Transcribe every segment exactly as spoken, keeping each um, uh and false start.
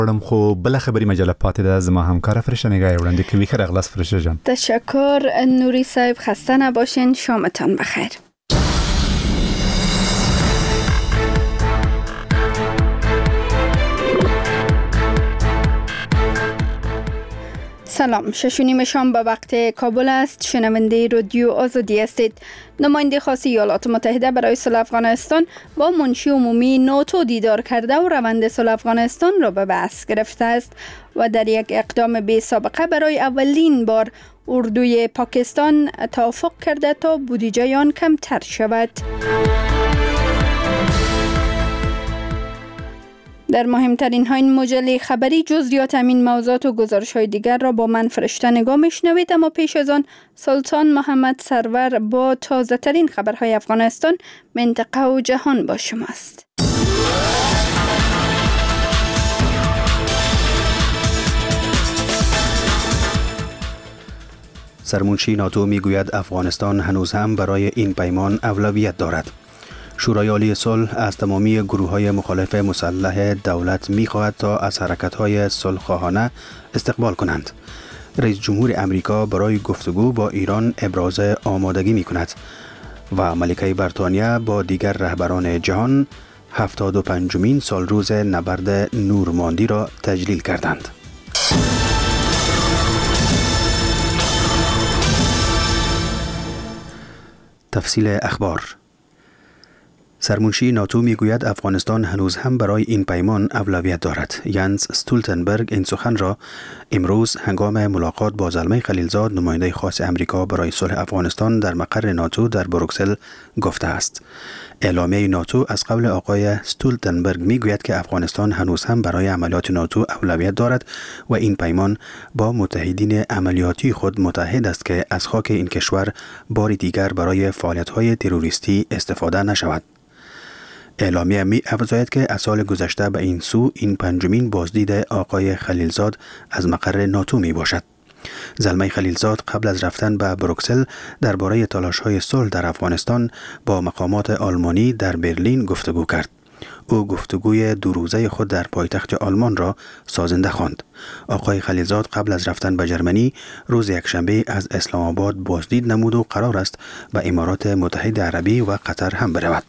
وړم خو بل خبري مجله پاتې ده. زما همکار فرشته نگاه وړاندې کوي. خیر اغلاس فرشته جان. تشکر نوری صاحب، خسته نباشین، شامتان بخیر. سلام، شش و نیم شام به وقت کابل است. شنونده رادیو آزادی هستید. نماینده خاص ایالات متحده برای صلح افغانستان با منشی عمومی ناتو دیدار کرده و روند صلح افغانستان را به بحث گرفته است و در یک اقدام بی سابقه برای اولین بار اردوی پاکستان توافق کرده تا بودجه آن کمتر شود. در مهمترین ها این مجله خبری جزئیات همین موضوعات و گزارش های دیگر را با من فرشته نگاه میشنوید، اما پیش از آن سلطان محمد سرور با تازه ترین خبرهای افغانستان، منطقه و جهان با شماست. سرمنشی ناتو میگوید افغانستان هنوز هم برای این پیمان اولویت دارد. شورای عالی صلح از تمامی گروه‌های مخالف مسلح دولت می‌خواهد تا از حرکت‌های صلح‌خواهانه استقبال کنند. رئیس جمهور امریکا برای گفتگو با ایران ابراز آمادگی می‌کند و ملکه بریتانیا با دیگر رهبران جهان هفتاد و پنجمین سالروز نبرد نورماندی را تجلیل کردند. تفصیل اخبار. سرمنشی ناتو میگوید افغانستان هنوز هم برای این پیمان اولویت دارد. ینس استولتنبرگ این سخن را امروز هنگام ملاقات با زلمه خلیلزاد، نماینده خاص امریکا برای صلح افغانستان در مقر ناتو در بروکسل گفته است. اعلامیه ناتو از قول آقای استولتنبرگ میگوید که افغانستان هنوز هم برای عملیات ناتو اولویت دارد و این پیمان با متحدین عملیاتی خود متحد است که از خاک این کشور بار دیگر برای فعالیت‌های تروریستی استفاده نشود. اعلامیه می افزاید که از سال گذشته به این سو این پنجمین بازدید آقای خلیلزاد از مقر ناتو می باشد. زلمه خلیلزاد قبل از رفتن به بروکسل درباره تلاش‌های صلح در افغانستان با مقامات آلمانی در برلین گفتگو کرد. او گفتگوی دو روزه خود در پایتخت آلمان را سازنده خواند. آقای خلیلزاد قبل از رفتن به ژرمنی روز یکشنبه از اسلام آباد بازدید نمود و قرار است به امارات متحده عربی و قطر هم برود.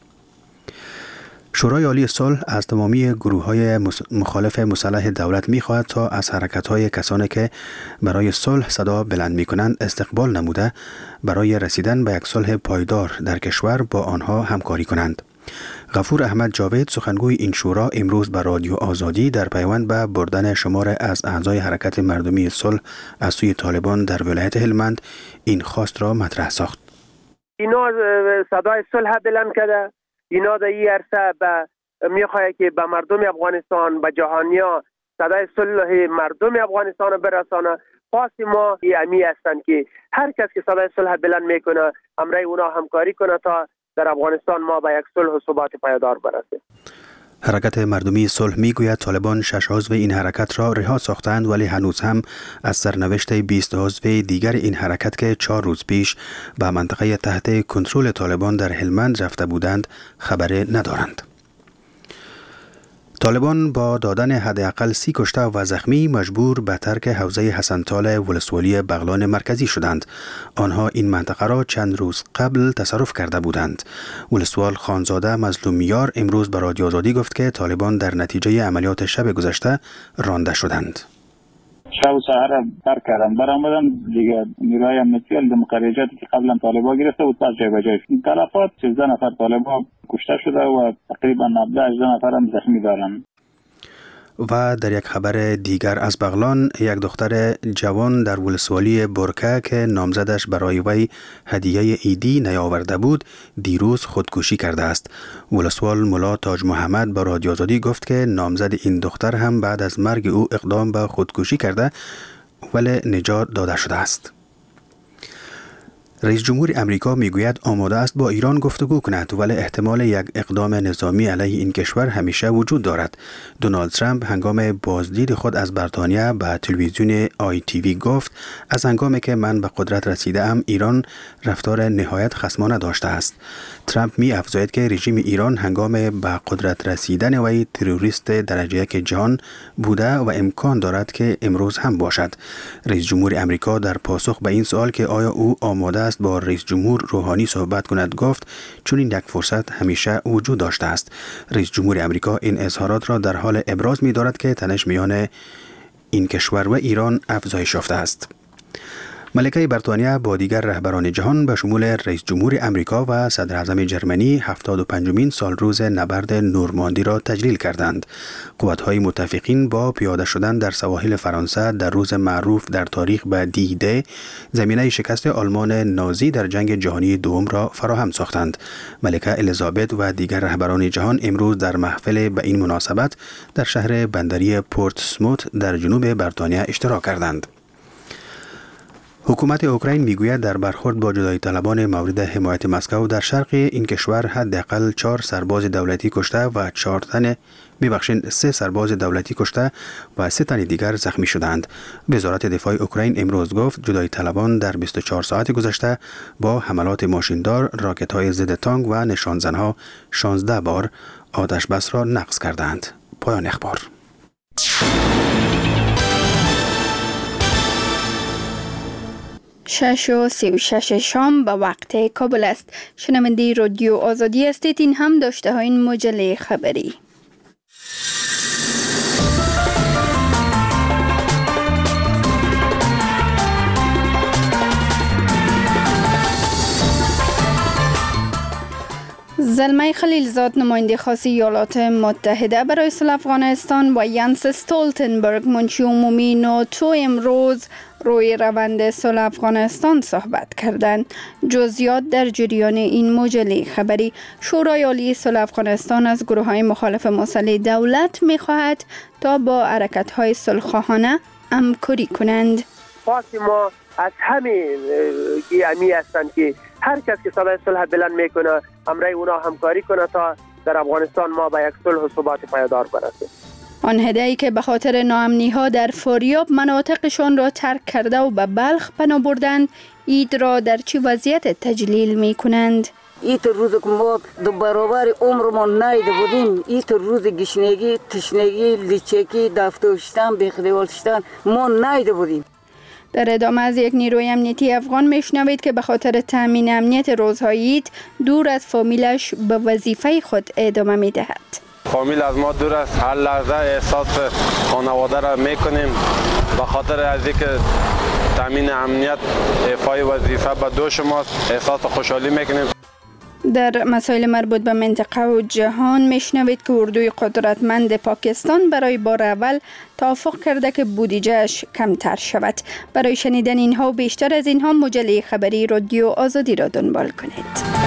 شورای عالی صلح از تمامی گروه‌های مخالف مسلح دولت می‌خواهد تا از حرکت‌های کسانی که برای صلح صدا بلند می‌کنند استقبال نموده برای رسیدن به یک صلح پایدار در کشور با آنها همکاری کنند. غفور احمد جاوید، سخنگوی این شورا، امروز به رادیو آزادی در پیوند به بردن شمار از اعضای حرکت مردمی صلح از سوی طالبان در ولایت هلمند این خواست را مطرح ساخت. اینا صدای صلح بلند کرده، اینا در این عرصه به میخواه که به مردم افغانستان، به جهانیا صدای صلح مردم افغانستان برسانه. خواست ما امی هستند که هر کس که صدای صلح بلند میکنه همراه اونا همکاری کنه تا در افغانستان ما به یک صلح و ثبات پایدار برسیم. حرکت مردمی صلح میگوید طالبان شش عضو این حرکت را رها ساختند، ولی هنوز هم از سرنوشت بیست عضو دیگر این حرکت که چهار روز پیش به منطقه تحت کنترل طالبان در هلمند رفته بودند خبر ندارند. طالبان با دادن حداقل سی کشته و زخمی مجبور به ترک حوزه حسنطال ولسوالی بغلان مرکزی شدند. آنها این منطقه را چند روز قبل تصرف کرده بودند. ولسوال خانزاده مظلومیار امروز به رادیو آزادی گفت که طالبان در نتیجه عملیات شب گذشته رانده شدند. شب و سحر ترک کردن، برآمدن دیگه. نیروهای امنیتی در مقرریاتی که قبلا طالبان گرفته بود پس جای به جای شد. تلفات سیزده نفر طالبان کشته شده و تقریبا هفده هجده نفر هم زخمی دارن. و در یک خبر دیگر از بغلان، یک دختر جوان در ولسوالی برکه که نامزدش برای وی هدیه عیدی نیاورده بود دیروز خودکشی کرده است. ولسوال ملا تاج محمد با رادیو آزادی گفت که نامزد این دختر هم بعد از مرگ او اقدام به خودکشی کرده ولی نجات داده شده است. رئیس جمهور امریکا میگوید آماده است با ایران گفتگو کند، ولی احتمال یک اقدام نظامی علیه این کشور همیشه وجود دارد. دونالد ترامپ هنگام بازدید خود از بریتانیا به تلویزیون آی تی وی گفت از هنگامی که من به قدرت رسیده ام ایران رفتار نهایت خصمانه داشته است. ترامپ می افزاید که رژیم ایران هنگام به قدرت رسیدن وی تروریست درجه یک جهان بوده و امکان دارد که امروز هم باشد. رئیس جمهور امریکا در پاسخ به این سوال که آیا او آماده است با رئیس جمهور روحانی صحبت کند گفت چون این یک فرصت همیشه وجود داشته است. رئیس جمهور امریکا این اظهارات را در حال ابراز می دارد که تنش میان این کشور و ایران افزایش یافته است. ملکه بریتانیا با دیگر رهبران جهان به شمول رئیس جمهور امریکا و صدر اعظم جرمنی هفتاد و پنجمین سالروز نبرد نورماندی را تجلیل کردند. قوت‌های متفقین با پیاده شدن در سواحل فرانسه در روز معروف در تاریخ به دی دی زمینه شکست آلمان نازی در جنگ جهانی دوم را فراهم ساختند. ملکه الیزابت و دیگر رهبران جهان امروز در محفل به این مناسبت در شهر بندری پورتسموت در جنوب بریتانیا اشتراک کردند. حکومت اوکراین میگوید در برخورد با جدایی طلبان مورد حمایت مسکو در شرق این کشور حداقل چهار سرباز دولتی کشته و چهار تن ببخشید سه سرباز دولتی کشته و سه تن دیگر زخمی شدند. وزارت دفاع اوکراین امروز گفت جدایی طلبان در بیست و چهار ساعت گذشته با حملات ماشیندار، راکت‌های ضد تانک و نشانزنها شانزده بار آتش بس را نقض کردند. پایان اخبار. شش و سی و شش شام به وقت کابل است. شنونده رادیو آزادی هستید. این هم داشته های این مجله خبری. زلمه خلیلزاد نماینده خاص ایالات متحده برای صلح افغانستان و ینس استولتنبرگ منشی عمومی ناتو امروز روی روند صلح افغانستان صحبت کردند. جزئیات در جریان این مجله خبری. شورای عالی صلح افغانستان از گروه‌های مخالف مسلح دولت می‌خواهد تا با حرکت‌های صلح‌خواهانه همکاری کنند. خواست ما از همین امی هستند که هر کس که صدای صلح بلند میکنه همراه اونا همکاری کنه تا در افغانستان ما به یک صلح و ثبات پایدار برسیم. آن هدیه‌ای که به خاطر ناامنی‌ها در فاریاب مناطقشان را ترک کرده و به بلخ پناه بردند، اید را در چه وضعیت تجلیل می‌کنند؟ این روز که ما دو برابر عمرمان نیده بودیم، این روز گشنگی، تشنگی، لیچکی، دفتوشتن، بخدیوالشتن ما نیده بودیم. در ادامه از یک نیروی امنیتی افغان میشنوید که به خاطر تامین امنیت روزهای عید دور از فامیلش به وظیفه خود ادامه میدهد. فامیل از ما دور است، هر لحظه احساس خانواده را میکنیم به خاطر از اینکه تامین امنیت ایفای وظیفه به دوش ماست، احساس خوشحالی میکنیم. در مسائل مربوط به منطقه و جهان میشنوید که اردوی قدرتمند پاکستان برای بار اول توافق کرده که بودجه‌اش کمتر شود. برای شنیدن اینها و بیشتر از اینها مجله خبری رادیو آزادی را دنبال کنید.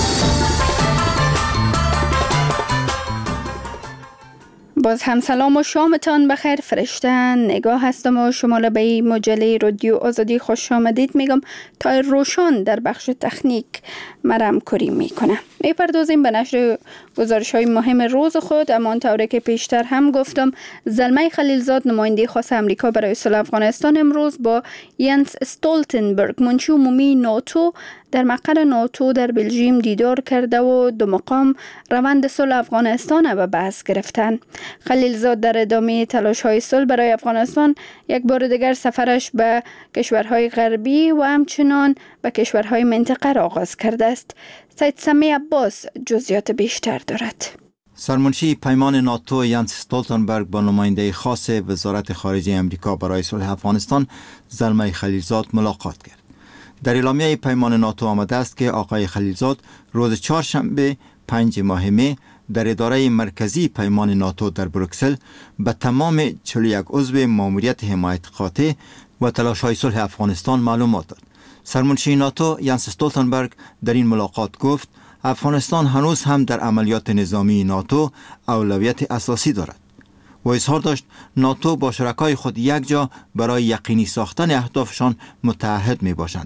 باز هم سلام و شامتان بخیر. فرشته نگاه هستم و شما به این مجله رادیو آزادی خوش آمدید میگم. تا روشان در بخش تکنیک مرم کاری میکنه. میپردازیم به نشر گزارش های مهم روز خود. اما طوری که پیشتر هم گفتم، زلمه خلیلزاد نماینده خاص امریکا برای صلح افغانستان امروز با ینس استولتنبرگ منشی عمومی ناتو در مقر ناتو در بلژیم دیدار کرده و دو مقام روند صلح افغانستان به بحث گرفتند. خلیلزاد در ادامه تلاش‌های صلح برای افغانستان یک بار دیگر سفرش به کشورهای غربی و همچنان به کشورهای منطقه را آغاز کرده است. سید سمی عباس جزئیات بیشتر دارد. سرمنشی پیمان ناتو ینس استولتنبرگ با نماینده خاص وزارت خارجه امریکا برای صلح افغانستان زلمه خلیلزاد ملاقات کرد. در اعلامیه پیمان ناتو آمده است که آقای خلیلزاد روز چهارشنبه پنج ماه می در اداره مرکزی پیمان ناتو در بروکسل به تمام چهل و یک عضو ماموریت حمایت قاطع و تلاش‌های صلح افغانستان معلومات داد. سرمنشی ناتو ینس استولتنبرگ در این ملاقات گفت افغانستان هنوز هم در عملیات نظامی ناتو اولویت اساسی دارد و اظهار داشت ناتو با شرکای خود یک جا برای یقینی ساختن اهدافشان متعهد می باشند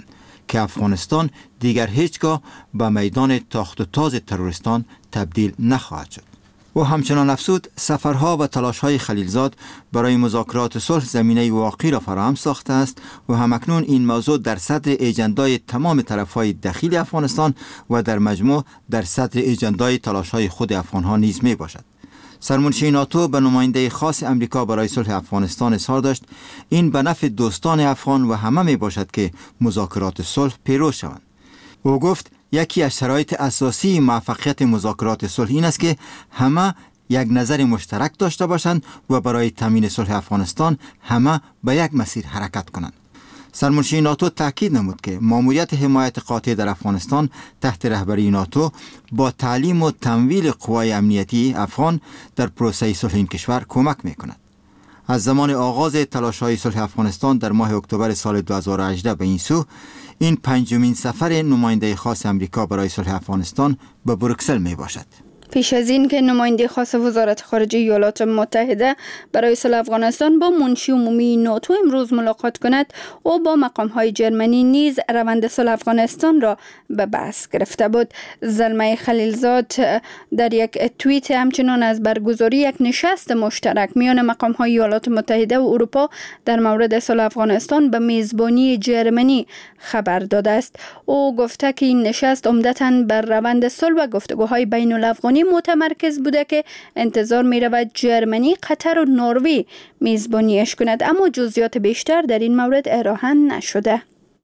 که افغانستان دیگر هیچگاه به میدان تاخت و تاز تروریستان تبدیل نخواهد شد. و همچنان افزود سفرها و تلاش‌های خلیلزاد برای مذاکرات صلح زمینه واقعی را فراهم ساخته است و همکنون این موضوع در صدر اجندای تمام طرف‌های داخلی افغانستان و در مجموع در صدر اجندای تلاش‌های خود افغان‌ها نیز می باشد. سرمنشی ناتو به نماینده خاص امریکا برای صلح افغانستان اظهار داشت این به نفع دوستان افغان و همه می باشد که مذاکرات صلح پیروز شوند. او گفت یکی از شرایط اساسی موفقیت مذاکرات صلح این است که همه یک نظر مشترک داشته باشند و برای تامین صلح افغانستان همه به یک مسیر حرکت کنند. سرمنشی ناتو تاکید نمود که ماموریت حمایت قاطع در افغانستان تحت رهبری ناتو با تعلیم و تمویل قوای امنیتی افغان در پروسه صلح این کشور کمک می‌کند. از زمان آغاز تلاش‌های صلح افغانستان در ماه اکتبر سال دو هزار و هجده به این سو این پنجمین سفر نماینده خاص امریکا برای صلح افغانستان به بروکسل می باشد. پیش از این که نماینده خاص وزارت خارجه ایالات متحده برای صلح افغانستان با منشی عمومی ناتو امروز ملاقات کند و با مقام‌های جرمنی نیز روند صلح افغانستان را به بحث گرفته بود. زلمه خلیلزاد در یک توییت همچنان از برگزاری یک نشست مشترک میان مقام‌های ایالات متحده و اروپا در مورد صلح افغانستان به میزبانی جرمنی خبر داده است. او گفته که این نشست عمدتاً بر روند صلح و گفتگوهای بین الافغانی متمرکز بوده که انتظار می رود جرمنی، قطر و نروژ میزبانیش کند، اما جزئیات بیشتر در این مورد ارائه نشده.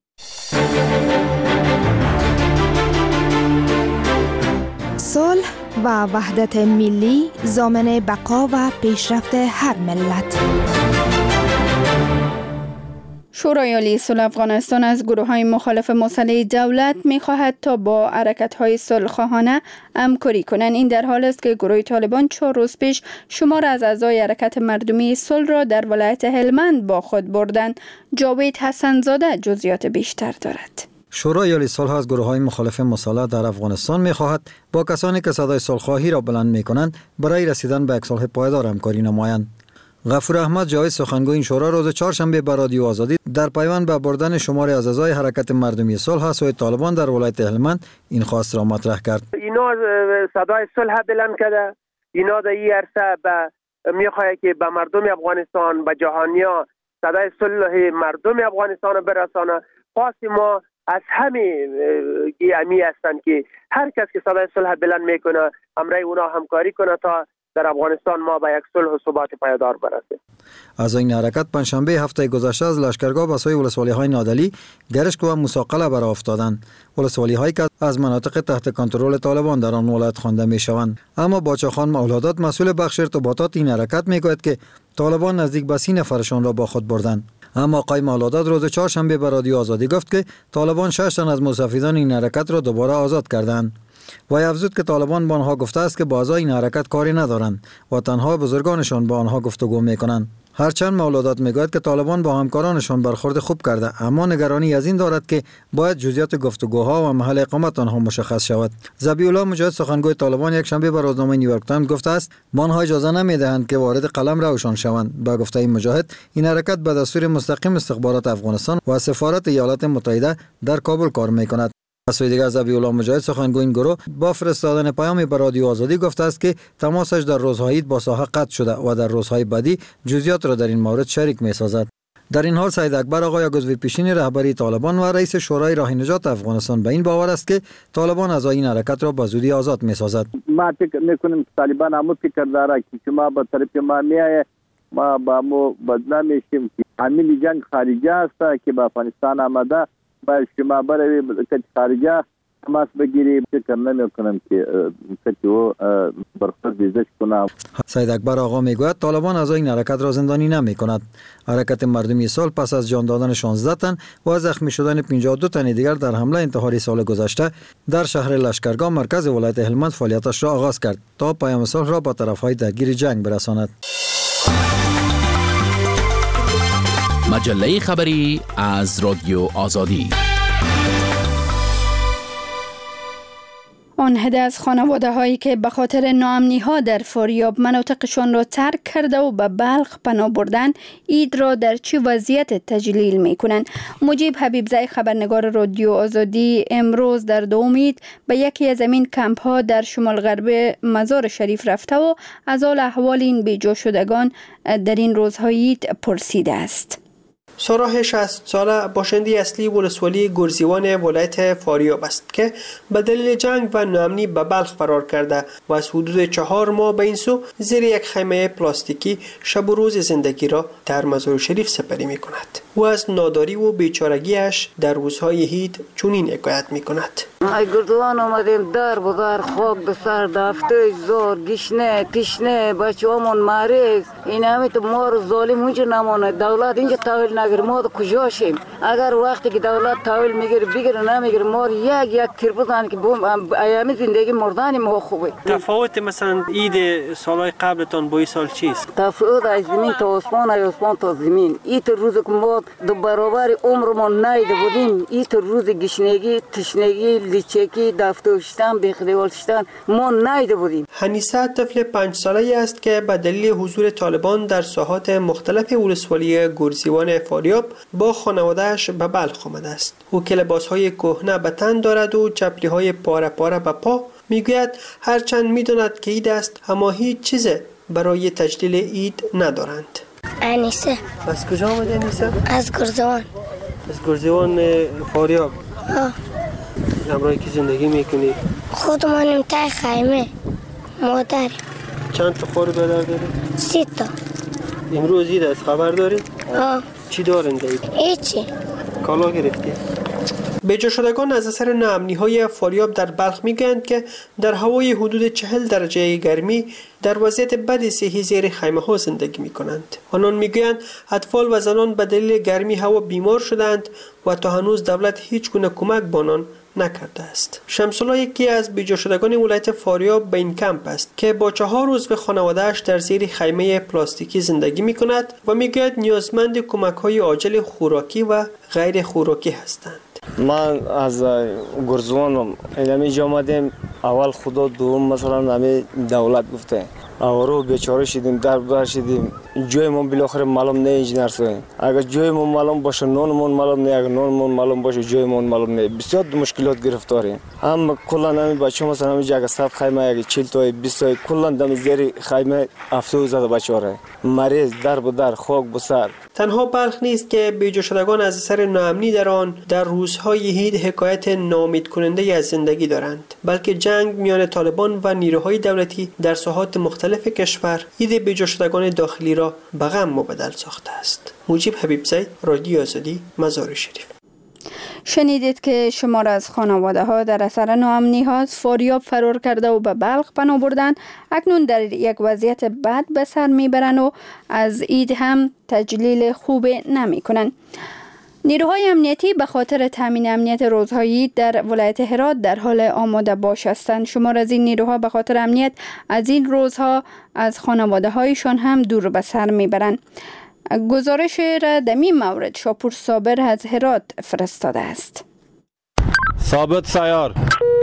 صلح و وحدت ملی ضامن بقا و پیشرفت هر ملت. شورای عالی صلح افغانستان از گروه‌های مخالف مسلح دولت می‌خواهد تا با حرکت‌های صلح‌خواهانه همکاری کنند. این در حال است که گروه طالبان چهار روز پیش شمار از اعضای حرکت مردمی صلح را در ولایت هلمند با خود بردند. جاوید حسن‌زاده جزئیات بیشتر دارد. شورای عالی صلح از گروه‌های مخالف مسلح در افغانستان می‌خواهد با کسانی که صدای صلح‌خواهی را بلند می‌کنند برای رسیدن به یک صلح پایدار همکاری نمایند. غفور احمد جاوید سخنگوی این شورا روز چهارشنبه به رادیو آزادی در پیوند به بردن شماری از اعضای حرکت مردمی صلح از سوی طالبان در ولایت هلمند این خواست را مطرح کرد. اینا صدای صلح بلند کرده، اینا در این عرصه به میخواد که به مردم افغانستان، به جهانیا صدای صلح مردم افغانستان برسانه. خواست ما از همه امی هستند که هر کس که صدای صلح بلند میکنه همراه اونا همکاری کنه تا در افغانستان ما به یک صلح و ثبات پایدار برسیم. از این حرکت پنجشنبه هفته گذشته از لشکرگاه به سوی ولسوالی‌های نادعلی، گرشک و موسی به راه افتادند. ولسوالی‌هایی که از مناطق تحت کنترل طالبان در آن ولایت خوانده می‌شوند. اما باچا خان مولادات مسئول بخش ارتباطات این حرکت می‌گوید که طالبان نزدیک به سی نفرشان را با خود بردند. اما آقای مولادات روز چهارشنبه به رادیو آزادی گفت که طالبان شش تن از مستفیدان این حرکت را دوباره آزاد کردند. و افزود که طالبان با آنها گفته است که با اعضای این حرکت کاری ندارند و تنها بزرگانشان با آنها گفتگو میکنند. هرچند مولادات میگوید که طالبان با همکارانشان برخورد خوب کرده، اما نگرانی از این دارد که باید جزئیات گفتگوها و محل اقامت آنها مشخص شود. ذبیح الله مجاهد سخنگوی طالبان یک شنبه به روزنامه نیویورک تایمز گفته است ما آنها اجازه نمیدهند که وارد قلم روشان شوند. با گفته این مجاهد این حرکت به دستور مستقیم استخبارات افغانستان و سفارت ایالات متحده در کابل کار میکند. از سوی دیگر ذبیح الله مجاهد سخنگوی این گروه با فرستادن پیامی به رادیو آزادی گفته است که تماسش در روزهای عید با ساحه قطع شده و در روزهای بعدی جزئیات را در این مورد شریک می‌سازد. در این حال سید اکبر آقای عضو پیشین رهبری طالبان و رئیس شورای راه نجات افغانستان به این باور است که طالبان از این حرکت را به زودی آزاد می‌سازد. ما فکر می‌کنیم که طالبان هم فکر داره که شما به طرف ما میایه ما با مو بدنام میشیم که عامل جنگ خارجی است که به افغانستان آمده باید شما برای کچ خارجه تماس بگیری. فکر نمی‌کنم که کچ او برخورد بیزش کنه. سید اکبر آقا میگوید طالبان از این حرکت را زندانی نمی‌کند. حرکت مردمی صلح پس از جان دادن شانزده تن و زخمی شدن پنجاه و دو تن دیگر در حمله انتحاری سال گذشته در شهر لشکرگاه مرکز ولایت هلمند فعالیتش را آغاز کرد تا پیام صلح را با طرف‌های درگیر جنگ برساند. مجله خبری از رادیو آزادی. آن عده از خانواده هایی که به خاطر ناامنی ها در فاریاب مناطقشان را ترک کرده و به بلخ پناه بردن، عید را در چه وضعیت تجلیل می کنند؟ مجیب حبیبزی خبرنگار رادیو آزادی امروز در دوم عید به یکی از این کمپ ها در شمال غرب مزار شریف رفته و از حال احوال این بیجا شدگان در این روزهای عید پرسیده است. ساراح شصت ساله باشنده اصلی ولسوالی گرزیوان ولایت فاریاب است که به دلیل جنگ و ناامنی به بلخ فرار کرده و از حدود چهار ماه به این سو زیر یک خیمه پلاستیکی شب و روز زندگی را در مزار شریف سپری می کند. او از ناداری و بیچارگیش در روزهای عید چنین حکایت می کند. ای گردوان آمدیم در بزار خاک به سر دفته زار گشنه تشنه بچه همون مریض این همه تو ما رو ظالم اونجا نمانه. دولت اینجا تحویل نگیر، ما کجا شیم؟ اگر وقتی که دولت تحویل میگیره بگیره نمیگیره ما یک یک تیر بزنه که ایامی زندگی مردن ما خوبه. تفاوت مثلا عید سالهای قبلتون با این سال چیست؟ تفاوت از زمین تا آسمان، از آسمان تا زمین. این روز که ما دو برابر عمرمون نیده بودیم، این روز گشنگی تشنگی لیچکی دفتوشتن بخدیوالشتن ما نیده بودیم. حنیسه طفل پنج ساله است که به دلیل حضور طالبان در ساحات مختلف ولسوالی گرزیوان فاریاب با خانواده‌اش به بلخ آمده است. او که لباس‌های کهنه به تن دارد و چپلی‌های پاره پاره به پا. میگوید هرچند میداند که عید است اما هیچ چیز برای تجلیل عید ندارند. انیسه. از کجا آمده انیسه؟ از گرزیوان. از گرزیوان فاریاب. آه. همراه کی زندگی میکنی؟ خودمانیم تای خیمه. مادر. چند تا خور برادر داری؟ سی تا. امروز عید است خبر داری؟ آه. چی دارن دارید؟ هیچی. کالا گرفتی؟ بیجا شدگان از اثر ناامنی‌های فاریاب در بلخ میگویند که در هوای حدود چهل درجه گرمی در وضعیت بد صحی زیر خیمه ها زندگی می کنند. آنان میگویند اطفال و زنان به دلیل گرمی هوا بیمار شدند و تا هنوز دولت هیچ گونه کمک به آنان نکرده است. شمس‌الله یکی از بیجا شدگان ولایت فاریاب به این کمپ است که با چهار عضو خانواده‌اش در زیر خیمه پلاستیکی زندگی می کند و میگوید نیازمند کمک‌های عاجل خوراکی و غیر خوراکی هستند. من از گرزوانم اینجا آمدیم. اول خدا، دوم مثلا همه دولت گفته آورو بیچاره شدیم، در بر شدیم. جایمون بالاخره معلوم نه انجینر سویم. اگر جایمون معلوم باشه نونمون معلوم نه، اگر نونمون معلوم باشه جایمون معلوم نه. بسیار مشکلات گرفتاریم. هم کلا همین بچه مثلا همین جگه صف خیمه اگه چهل تا بیست تا کلا دم زیر خیمه هفتاد زده بچه‌ها مریض در به در خاک به سر. تنها بلخ نیست که بیجا شدگان از اثر ناامنی در آن در روزهای عید حکایت ناامید کننده از زندگی دارند، بلکه جنگ میان طالبان و نیروهای دولتی در ساحات مختلف کشور عید بیجا شدگان داخلی را به غم مبدل ساخته است. مجیب حبیبزی، رادیو آزادی، مزار شریف. شنیدید که شمار از خانواده ها در اثر ناامنی ها از فاریاب فرار کرده و به بلخ پناه بردن اکنون در یک وضعیت بد به سر میبرند و از عید هم تجلیل خوب نمی کنند. نیروهای امنیتی به خاطر تامین امنیت روزهای عید در ولایت هرات در حال آماده باش هستند. شمار از این نیروها به خاطر امنیت از این روزها از خانواده هایشان هم دور به سر میبرند. گزارش را در این مورد شاپور صابر از هرات فرستاده است. ثابت سیار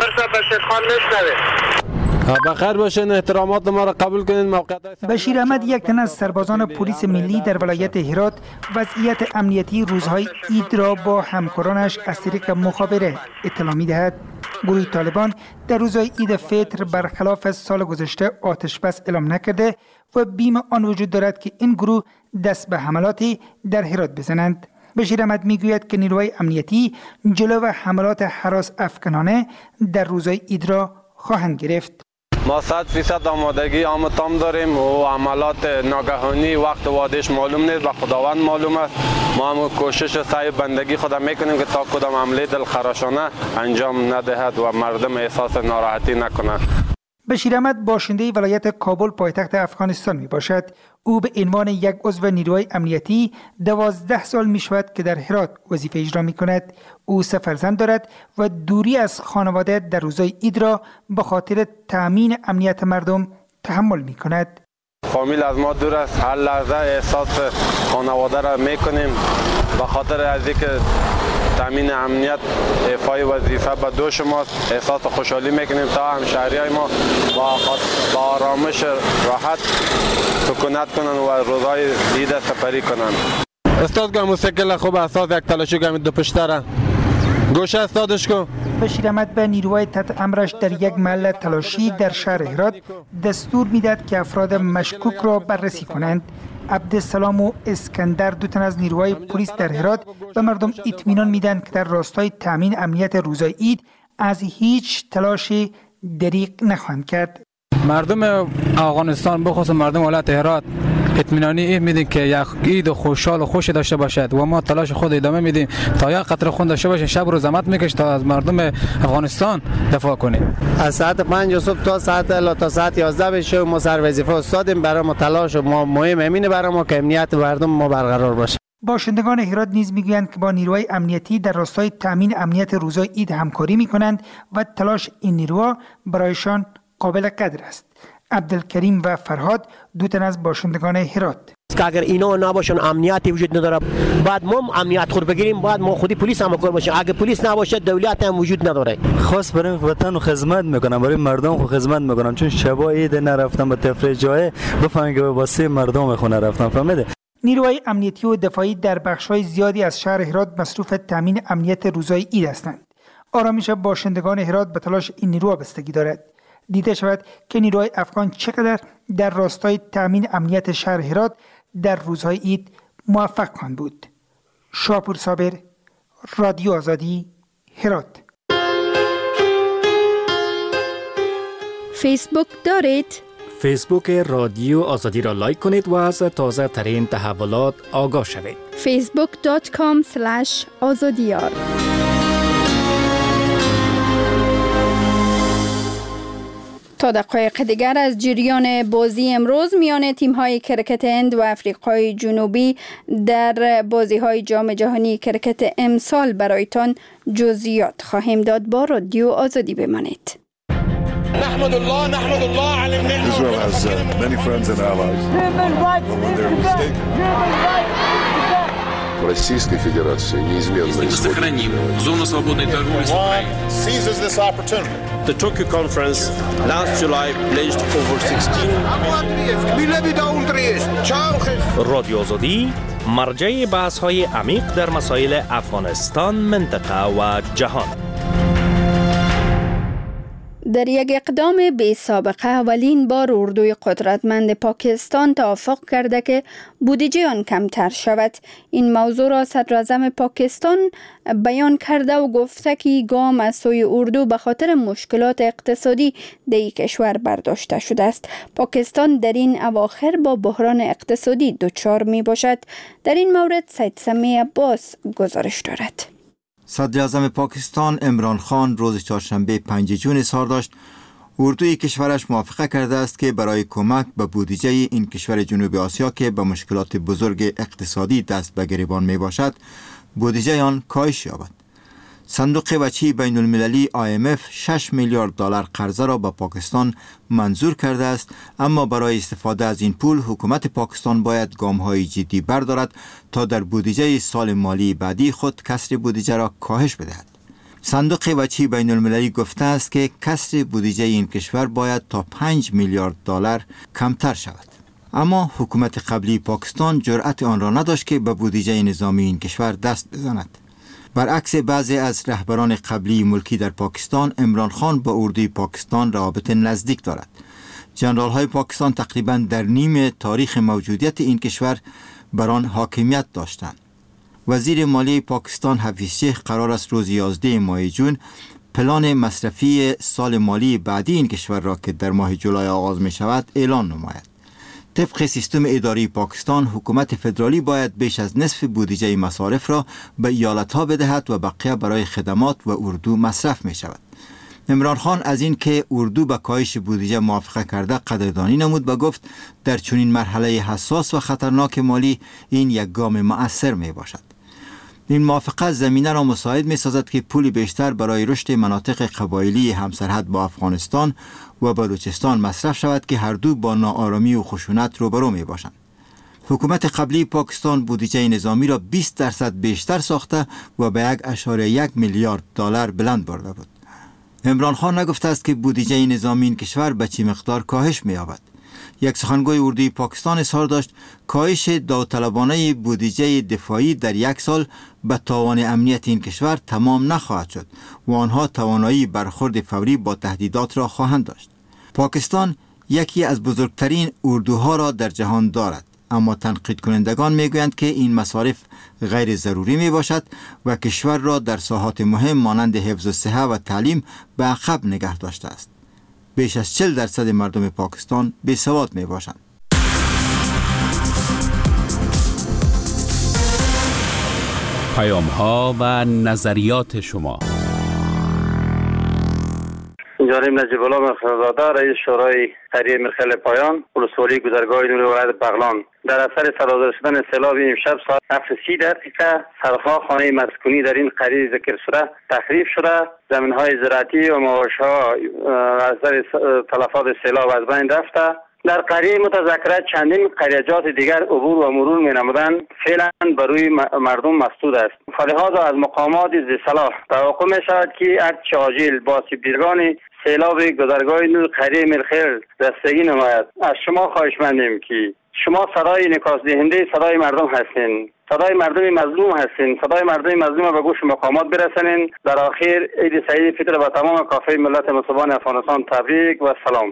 بخیر باشین، احترامات ما را قبول کنید. موقعیت بشیر احمد یک تن از سربازان پلیس ملی در ولایت هرات وضعیت امنیتی روزهای عید را با همکارانش از طریق مخابره اطلاع می‌دهد. گروه طالبان در روزهای عید فطر برخلاف از سال گذشته آتش بس اعلام نکرده و بیم آن وجود دارد که این گروه دست به حملاتی در هرات بزنند. بشیر احمد میگوید که نیروهای امنیتی جلو و حملات هراس افکنانه در روزهای عید را خواهند گرفت. ما صد فیصد آمادگی عام تام داریم و عملات ناگهانی وقت وادش معلوم نیست و خداوند معلوم است. ما هم کوشش و سعی بندگی خود میکنیم که تا کدام حمله دلخراشانه انجام ندهد و مردم احساس ناراحتی نکنند. بشیر احمد باشنده ولایت کابل پایتخت افغانستان می باشد. او به عنوان یک عضو نیروهای امنیتی دوازده سال می شود که در هرات وظیفه اجرا می کند. او سه فرزند دارد و دوری از خانواده در روزهای عید را به خاطر تامین امنیت مردم تحمل می کند. فامیل از ما دور است، هر لحظه احساس خانواده را میکنیم به خاطر از اینکه تامین امنیت ایفای وظیفه به دو شماست. احساس خوشحالی میکنیم تا همشهریای ما با آرامش راحت سکونت کنن و روزهای عید سپری کنن. استاد گام موسیقی خوب اساس یک تلاشی گام دو پشتره گوشه استادش کو. بشیر احمد به نیروهای تحت امرش در یک محل تلاشی در شهر هرات دستور میداد که افراد مشکوک را بررسی کنند. عبدالسلام و اسکندر دو تن از نیروهای پلیس در هرات به مردم اطمینان میدن که در راستای تامین امنیت روزهای عید از هیچ تلاشی دریغ نخواهند کرد. مردم افغانستان بخصوص مردم ولایت هرات اطمینانی این میدیم که یک عید خوشحال و خوش داشته باشد و ما تلاش خود ادامه میدیم تا یک قطره خون داشته باشه. شب رو زحمت میکش تا از مردم افغانستان دفاع کنیم. از ساعت پنج صبح تا ساعت الا تا ساعت یازده بشه ما سر وظیفه استادیم. برای ما تلاش و ما مهم همینه برای ما که امنیت مردم ما برقرار باشه. باشندگان هرات نیز میگویند که با نیروهای امنیتی در راستای تامین امنیت روزهای عید همکاری میکنند و تلاش این نیروها برایشان قابل قدر است. عبدالکریم و فرهاد دو تن از باشندگان هرات. که اگر اینا نباشن امنیتی وجود نداره، بعد ما امنیت خود بگیریم، بعد ما خودی پلیس هم کار باشیم. اگه پلیس نباشه دولت هم وجود نداره. خاص برای وطن و خدمت میکنم، برای مردم خو خدمت میکنم، چون شبا عید نرفتم به تفریح جای بفهمن که واسه مردم خونه رفتم. فهمیده؟ نیروهای امنیتی و دفاعی در بخش‌های زیادی از شهر هرات مصروف تامین امنیت روزهای عید هستند. آرامش باشندگان هرات به تلاش این نیروها بستگی دارد. دیده شود که نیروهای افغان چقدر در راستای تامین امنیت شهر هرات در روزهای عید موفق خواهند بود. شاپور صابر، رادیو آزادی، هرات. فیسبوک دارید؟ فیسبوک رادیو آزادی را لایک کنید و از تازه ترین تحولات آگاه شوید. فیسبوک دات کام اسلش آزادیار. تا دقایق دیگر از جریان بازی امروز میان تیم‌های کرکت هند و آفریقای جنوبی در بازی‌های جام جهانی کرکت امسال برایتان جزئیات خواهیم داد. با رادیو آزادی بمانید. نحمد الله نحمد الله على النعمة. Israel has uh, many friends and allies. В Российской Федерации неизменно сохраним зону свободной торговли с Украиной. Seizes this opportunity. The Tokyo conference last July pledged over sixteen رادیو آزادی مرجع بحث‌های عمیق در مسائل افغانستان، منطقه و جهان. در یک اقدام بی سابقه اولین بار اردوی قدرتمند پاکستان توافق کرده که بودجه آن کمتر شود. این موضوع را صدراعظم پاکستان بیان کرده و گفته که گام از سوی اردو به خاطر مشکلات اقتصادی در این کشور برداشته شده است. پاکستان در این اواخر با بحران اقتصادی دچار می باشد. در این مورد سید سمی عباس گزارش دارد. صدر اعظم پاکستان عمران خان روز چهارشنبه پنج جون اظهار داشت اردوی کشورش موافقه کرده است که برای کمک به بودجه این کشور جنوب آسیا که به مشکلات بزرگ اقتصادی دست به گریبان می باشد بودجه آن کاهش یابد. صندوق وجهی بین المللی آی ام اف شش میلیارد دلار قرضه را به پاکستان منظور کرده است، اما برای استفاده از این پول حکومت پاکستان باید گام‌های جدی بردارد تا در بودجه سال مالی بعدی خود کسر بودجه را کاهش بدهد. صندوق وجهی بین المللی گفته است که کسر بودجه این کشور باید تا پنج میلیارد دلار کمتر شود. اما حکومت قبلی پاکستان جرأت آن را نداشت که به بودجه نظامی این کشور دست بزند. برعکس بعضی از رهبران قبلی ملکی در پاکستان، عمران خان با اردوی پاکستان روابط نزدیک دارد. جنرال های پاکستان تقریبا در نیم تاریخ موجودیت این کشور بر آن حاکمیت داشتند. وزیر مالی پاکستان حفیظ شیخ قرار است روز یازده ماه جون پلان مصرفی سال مالی بعدی این کشور را که در ماه جولای آغاز می شود اعلان نماید. طبق سیستم اداری پاکستان، حکومت فدرالی باید بیش از نصف بودجه مصارف را به ایالت‌ها بدهد و بقیه برای خدمات و اردو مصرف می شود. عمران خان از این که اردو به کاهش بودجه موافقه کرده قدردانی نمود و گفت در چنین مرحله حساس و خطرناک مالی این یک گام مؤثر می باشد. این موافقت زمینه را مساعد می سازد که پول بیشتر برای رشد مناطق قبایلی همسرحد با افغانستان و بلوچستان مصرف شود که هر دو با ناآرامی و خشونت روبرو می باشند. حکومت قبلی پاکستان بودجه نظامی را بیست درصد بیشتر ساخته و به یک اشاره یک میلیارد دلار بلند برده بود. عمران خان نگفته است که بودجه نظامی این کشور به چه مقدار کاهش می یابد. یک سخنگوی اردوی پاکستان اظهار داشت کاهش داوطلبانه بودجه دفاعی در یک سال به تاوان امنیت این کشور تمام نخواهد شد و آنها توانایی برخورد فوری با تهدیدات را خواهند داشت. پاکستان یکی از بزرگترین اردوها را در جهان دارد، اما تنقید کنندگان میگویند که این مصارف غیر ضروری می باشد و کشور را در ساحات مهم مانند حفظ الصحه و تعلیم به عقب نگه داشته است. بیش از چهل درصد مردم پاکستان بیسواد می باشند. پیام ها و نظریات شما. جانب نجیب الله مخزاده، رئیس شورای قریه مرخل پایان، ولسوالی گذرگاه نور ولایت بغلان، در اثر صدا رسیدن سیلاب امشب ساعت هفت و سی دقیقه صدها خانه مسکونی در این قریه ذکر شده تخریب شده، زمین‌های زراعتی و مواشی‌ها از اثر تلفات سیلاب از بین رفته. در قریه متذکره چندین قریه‌جات دیگر عبور و مرور می‌نمودند، فعلا بر روی مردم مسدود است. فلهذا از مقامات ذی صلاح توقع می‌شود که ارتش عاجل با سیبدیرگان سیلاب گذرگاه نور قریه مرخل رسیدگی نماید. از شما خواهشمندیم که شما صدای انعکاس دهنده صدای مردم هستین، صدای مردم مظلوم هستین، صدای مردم مظلوم به گوش مقامات برسانین. در آخر عید سعید فطر به تمام کافه ملت مسلمان افغانستان تبریک و سلام.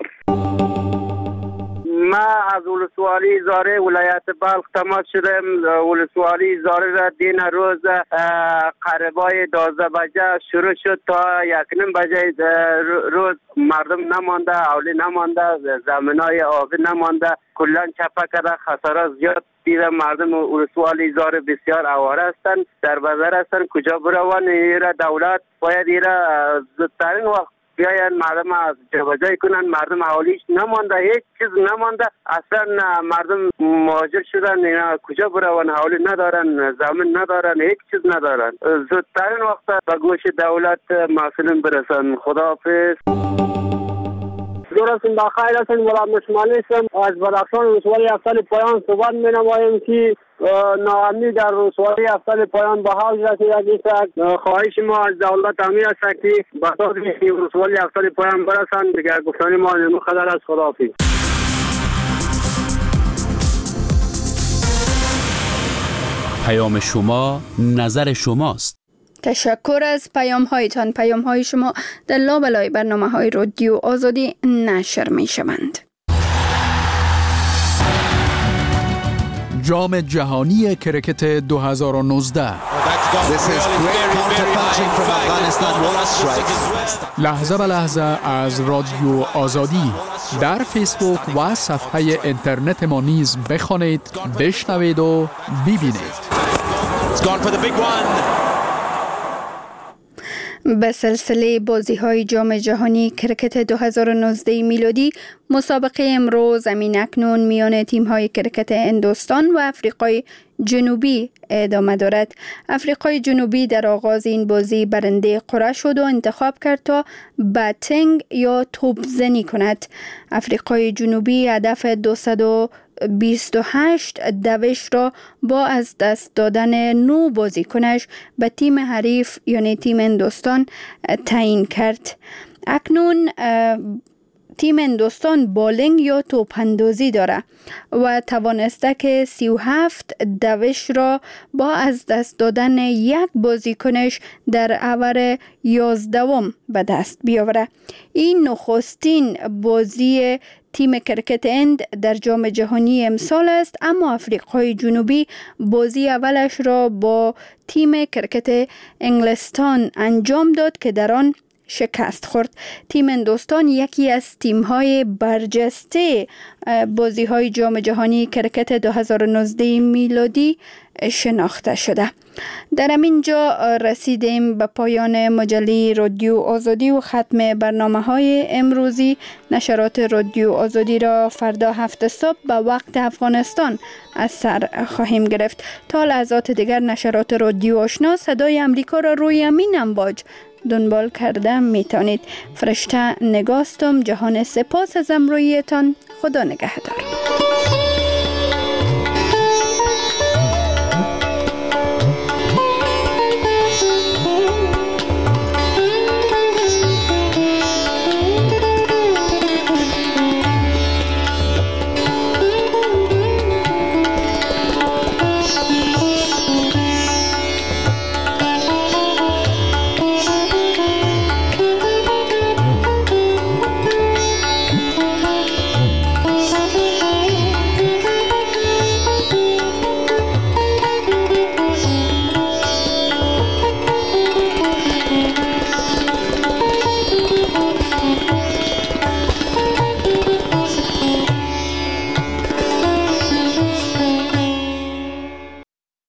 ما از ولسوالی زاره ولایت بلخ تماس شدم. ولسوالی زاره را دین روز قربای دوازده بجه شروع شد تا یک نیم بجه روز مردم نمانده، اولی نمانده، زمینای آبی نمانده، کلان چپه کرده، خسارات زیاد دیده. مردم ولسوالی زاره بسیار آواره هستند، در بازار هستند، کجا بروان. ایره دولت باید ایره زودترین وقت بیاین مردم از جابجایی کنن. مردم حوالیش نمانده، هیچ چیز نمانده، اصلا مردم مهاجر شدن، اینا کجا بروان، حوالی ندارن، زمین ندارن، هیچ چیز ندارن. زودترین وقت به گوش دولت مسئولین برسن. خداحافظ. درستون بخیر هستن. مراد مشمالی هستم از بدخشان ولسوالی افضل پایان صحبت می نماییم که ناامنی در ولسوالی افضل پایان به حال رسیده است. خواهش ما از دولت امیر است که به طور ولسوالی افضل پایان برسند. دیگر گفتن ما نمو خدر از خداحافظ. پیام شما نظر شماست. تشکر از پیام هایتان. پیام های شما در لابلای برنامه های رادیو آزادی نشر می شوند. جام جهانی کرکت دو هزار و نوزده لحظه به لحظه از رادیو آزادی در فیسبوک و صفحه اینترنت ما نیز بخوانید، بشنوید و ببینید. به سلسله بازی های جام جهانی کرکت دو هزار و نوزده میلادی مسابقه امروز زمین اکنون میان تیم های کرکت هندوستان و افریقای جنوبی ادامه دارد. افریقای جنوبی در آغاز این بازی برنده قرعه شد و انتخاب کرد تا باتینگ یا توپ زنی کند. افریقای جنوبی هدف دویست و بیست و هشت دوش را با از دست دادن نو بازیکنش به تیم حریف یعنی تیم هندوستان تعیین کرد. اکنون تیم هندوستان بالینگ یا توپ اندازی داره و توانسته که سی و هفت دوش را با از دست دادن یک بازیکنش در اوور یازدهم به دست بیاوره. این نخستین بازی تیم کرکت هند در جام جهانی امسال است، اما افریقای جنوبی بازی اولش را با تیم کرکت انگلستان انجام داد که در آن شکست خورد. تیم هندوستان یکی از تیم‌های برجسته بازی‌های جام جهانی کرکت دو هزار و نوزده میلادی شناخته شده. در همین جا رسیدیم به پایان مجله رادیو آزادی و ختم برنامه‌های امروزی. نشرات رادیو آزادی را فردا هفت صبح به وقت افغانستان از سر خواهیم گرفت. تا لحظات دیگر نشرات رادیو آشنا صدای امریکا را روی امین امواج دنبال کرده میتونید. فرشته نگاستم. جهان سپاس از امرویتان. خدا نگهدار.